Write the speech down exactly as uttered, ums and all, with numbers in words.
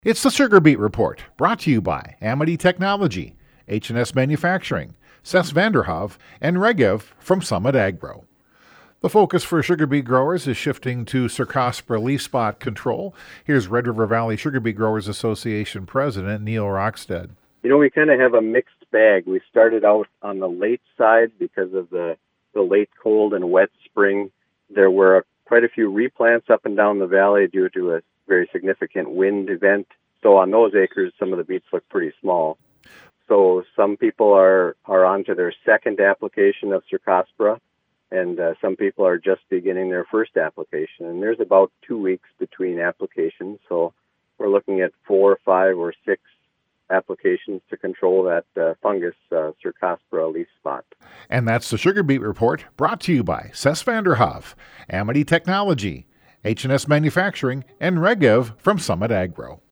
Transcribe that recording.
It's the Sugar Beet Report, brought to you by Amity Technology, H and S Manufacturing, Cess Vanderhoef, and Regev from Summit Agro. The focus for sugar beet growers is shifting to Cercospora leaf spot control. Here's Red River Valley Sugar Beet Growers Association President Neil Rockstead. You know, we kind of have a mixed bag. We started out on the late side because of the, the late cold and wet spring. There were quite a few replants up and down the valley due to a very significant wind event. So on those acres, some of the beets look pretty small. So some people are, are on to their second application of Cercospora, and uh, some people are just beginning their first application. And there's about two weeks between applications. So we're looking at four, five, or six applications to control that uh, fungus, uh, Cercospora leaf spot. And that's the Sugar Beet Report, brought to you by Cess Vanderhoef, Amity Technology, H and S Manufacturing, and Regev from Summit Agro.